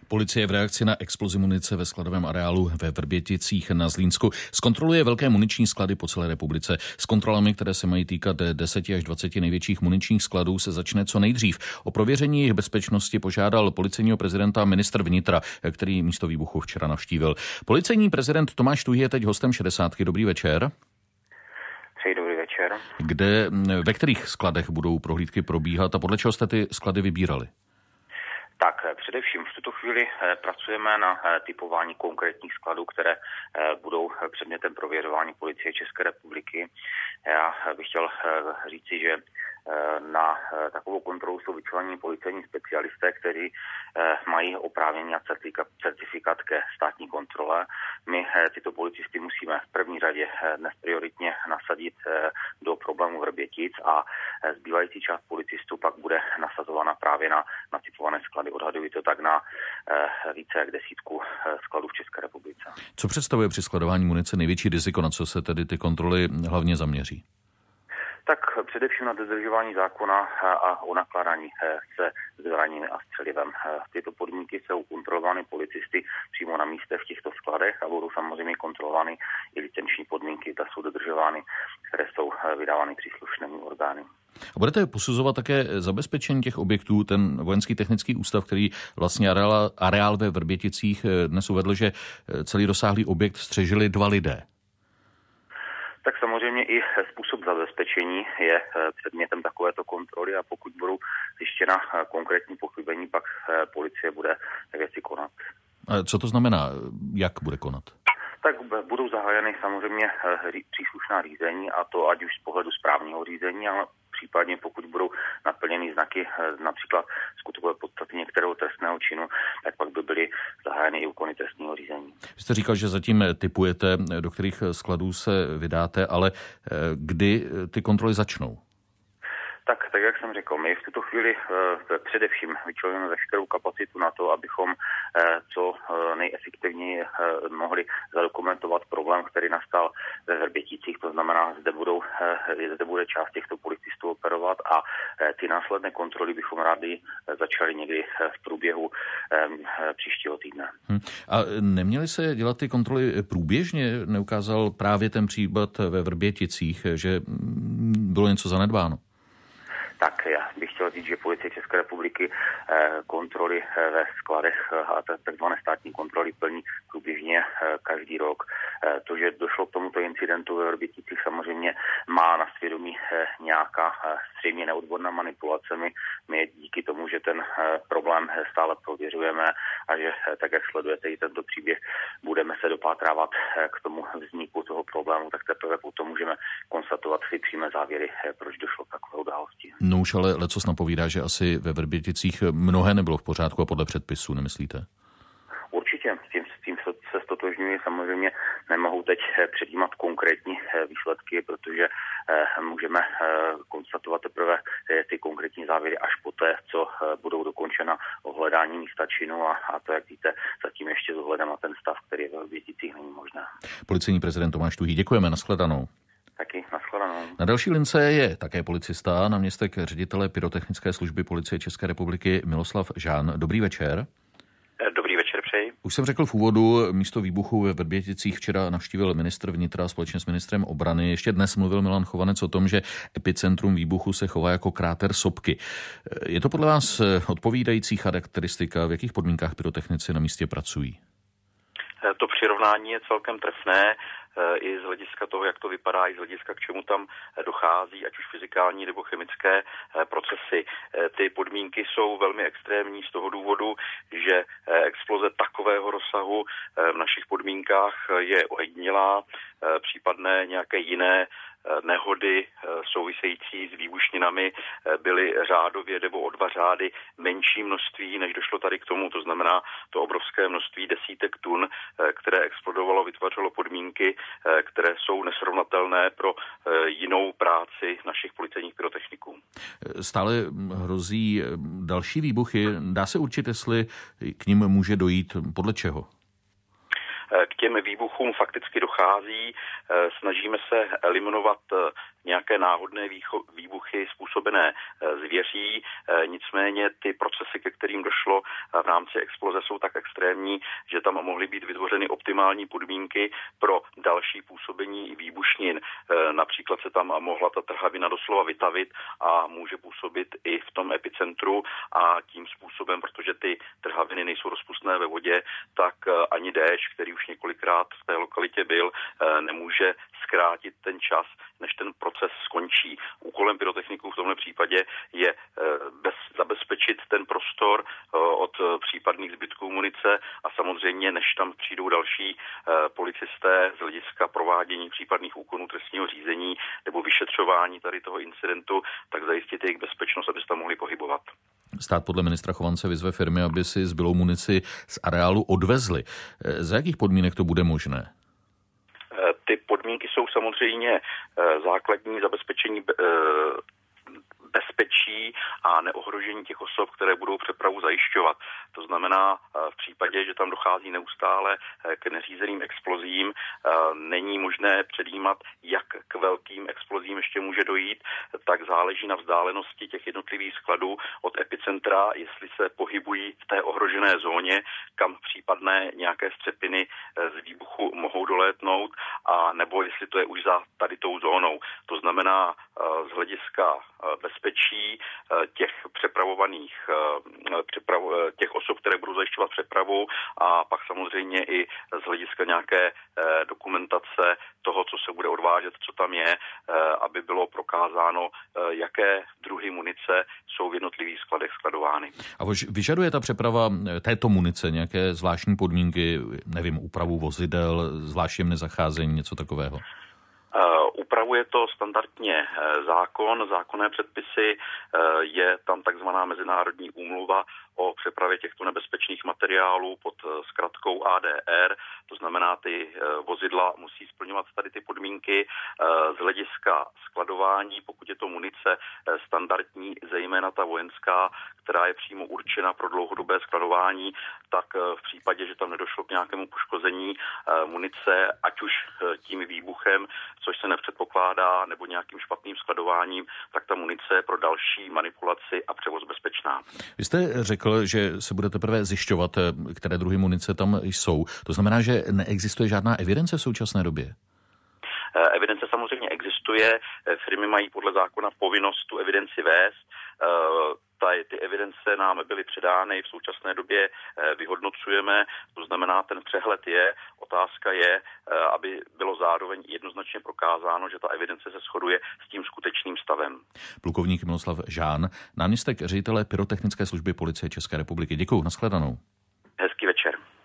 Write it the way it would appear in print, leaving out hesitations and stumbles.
Policie v reakci na explozi munice ve skladovém areálu ve Vrběticích na Zlínsku zkontroluje velké muniční sklady po celé republice. S kontrolami, které se mají týkat 10 až 20 největších muničních skladů, se začne co nejdřív. O prověření jejich bezpečnosti požádal policejního prezidenta ministr vnitra, který místo výbuchu včera navštívil. Policejní prezident Tomáš Tuhý je teď hostem 60. Dobrý večer. Přeji dobrý večer. Ve kterých skladech budou prohlídky probíhat a podle čeho jste ty sklady vybírali? Tak především v tuto chvíli pracujeme na typování konkrétních skladů, které budou předmětem prověřování Policie České republiky. Já bych chtěl říci, že na takovou kontrolu jsou vyčleněni policejní specialisté, kteří mají oprávnění a certifikát ke státní kontrole. My tyto policisty musíme v první řadě dnes prioritně nasadit do problému Vrbětic a zbývající část policistů pak bude nasazována právě na typované sklady. Odhadují to tak na více jak 10 skladů v České republice. Co představuje při skladování munice největší riziko, na co se tedy ty kontroly hlavně zaměří? Tak především na dodržování zákona a o nakládání se zbraněmi a střelivem. Tyto podmínky jsou kontrolovány policisty přímo na místech v těchto skladech a budou samozřejmě kontrolovány i licenční podmínky, ta jsou dodržovány, které jsou vydávány příslušnými orgány. A budete posuzovat také zabezpečení těch objektů, ten vojenský technický ústav, který vlastně areál ve Vrběticích dnes uvedl, že celý rozsáhlý objekt střežili 2 lidé. Tak samozřejmě i způsob zabezpečení je předmětem takovéto kontroly a pokud budou zjištěna konkrétní pochybení, pak policie bude věci konat. A co to znamená? Jak bude konat? Tak budou zahájeny samozřejmě příslušná řízení a to ať už z pohledu správního řízení, ale případně pokud budou naplněny znaky například skutkové podstaty některého trestného činu, tak pak by byly zahájeny i úkony trestního řízení. Vy jste říkal, že zatím tipujete, do kterých skladů se vydáte, ale kdy ty kontroly začnou? Tak jak jsem řekl, my v tuto chvíli především vyčleníme veškerou kapacitu na to, abychom co nejefektivněji mohli zadokumentovat problém, který nastal ve Vrběticích. To znamená, zde bude část těchto policistů operovat a ty následné kontroly bychom rádi začali někdy v průběhu příštího týdne. A neměly se dělat ty kontroly průběžně? Neukázal právě ten případ ve Vrběticích, že bylo něco zanedbáno? Tak já bych chtěl říct, že Policie České republiky kontroly ve skladech a takzvané státní kontroly plní průběžně každý rok. To, že došlo k tomuto incidentu ve Vrběticích, samozřejmě má na svědomí nějaká zřejmě neodborná manipulace. My díky tomu, že ten problém stále prověřujeme a že tak, jak sledujete i tento příběh, budeme se dopátrávat k tomu vzniku toho problému, tak teprve potom můžeme konstatovat si přímé závěry, proč došlo k takové události. No už ale lecos napovídá, že asi ve Vrběticích mnohé nebylo v pořádku a podle předpisů, nemyslíte? Určitě, s tím se ztotožňuji. Samozřejmě nemohu teď předjímat konkrétní výsledky, protože můžeme konstatovat teprve ty konkrétní závěry až poté, co budou dokončena ohledání místa činu a to, jak víte, zatím ještě s ohledem na ten stav, který ve Vrběticích není možné. Policejní prezident Tomáš Tuhý, děkujeme, nashledanou. Taky, nashledanou. Na další lince je také policista, náměstek ředitele pyrotechnické služby Policie České republiky Miloslav Žán. Dobrý večer. Dobrý večer, přeji. Už jsem řekl v úvodu, místo výbuchu ve Vrběticích včera navštívil ministr vnitra společně s ministrem obrany. Ještě dnes mluvil Milan Chovanec o tom, že epicentrum výbuchu se chová jako kráter sopky. Je to podle vás odpovídající charakteristika? V jakých podmínkách pyrotechnici na místě pracují? To přirovnání je celkem trefné i z hlediska toho, jak to vypadá, i z hlediska k čemu tam dochází, ať už fyzikální nebo chemické procesy. Ty podmínky jsou velmi extrémní z toho důvodu, že exploze takového rozsahu v našich podmínkách je ojedinělá, případné nějaké jiné nehody související s výbušninami byly řádově nebo o 2 řády menší množství, než došlo tady k tomu. To znamená, to obrovské množství desítek tun, které explodovalo, vytvořilo podmínky, které jsou nesrovnatelné pro jinou práci našich policejních pyrotechniků. Stále hrozí další výbuchy. Dá se určit, jestli k nim může dojít, podle čeho? k těm výbuchům fakticky dochází. Snažíme se eliminovat nějaké náhodné výbuchy způsobené zvěří. Nicméně ty procesy, ke kterým došlo v rámci exploze, jsou tak extrémní, že tam mohly být vytvořeny optimální podmínky pro další působení výbušnin. Například se tam mohla ta trhavina doslova vytavit a může působit i v tom epicentru a tím způsobem, protože ty trhaviny nejsou rozpustné ve vodě, tak ani déšť, který už několikrát v té lokalitě byl, nemůže zkrátit ten čas, než ten proces skončí. Úkolem pyrotechniků v tomhle případě je zabezpečit ten prostor od případných zbytků munice a samozřejmě, než tam přijdou další policisté z hlediska provádění případných úkonů trestního řízení nebo vyšetřování tady toho incidentu, tak zajistit jejich bezpečnost, aby se tam mohli pohybovat. Stát podle ministra Chovance vyzve firmy, aby si zbylou munici z areálu odvezli. Za jakých podmínek to bude možné? Ty podmínky jsou samozřejmě základní zabezpečení bezpečí a neohrožení těch osob, které budou přepravu zajišťovat. To znamená, v případě, že tam dochází neustále k neřízeným explozím, není možné předjímat, jak k velkým explozím ještě může dojít, tak záleží na vzdálenosti těch jednotlivých skladů od epicentra, jestli se pohybují v té ohrožené zóně, kam případné nějaké střepiny z výbuchu mohou dolétnout, a nebo jestli to je už za tady tou zónou. To znamená, z hlediska bezpečí těch přepravovaných těch osob, které budou zajišťovat přepravu, a pak samozřejmě i z hlediska nějaké dokumentace toho, co se bude odvážet, co tam je, aby bylo prokázáno, jaké druhy munice jsou v jednotlivých skladech skladovány. A vyžaduje ta přeprava této munice nějaké zvláštní podmínky, nevím, úpravu vozidel, zvláštní nezacházení, něco takového? Upravuje to standardně zákonné předpisy, je tam takzvaná mezinárodní úmluva o přepravě těchto nebezpečných materiálů pod zkratkou ADR, to znamená, ty vozidla musí splňovat tady ty podmínky. Z hlediska skladování, pokud je to munice standardní, zejména ta vojenská, která je přímo určena pro dlouhodobé skladování, tak v případě, že tam nedošlo k nějakému poškození munice, ať už tím výbuchem, což se nepředpokládá, nebo nějakým špatným skladováním, tak ta munice je pro další manipulaci a převoz bezpečná. Vy jste řekl, že se bude teprve zjišťovat, které druhy munice tam jsou. To znamená, že neexistuje žádná evidence v současné době? Evidence samozřejmě existuje. Firmy mají podle zákona povinnost tu evidenci vést. Ty evidence nám byly předány, v současné době vyhodnocujeme, to znamená, ten přehled je. Otázka je, aby bylo zároveň jednoznačně prokázáno, že ta evidence se shoduje s tím skutečným stavem. Plukovník Miloslav Žán, náměstek ředitele Pyrotechnické služby Policie České republiky. Děkuju, nashledanou. Hezký večer.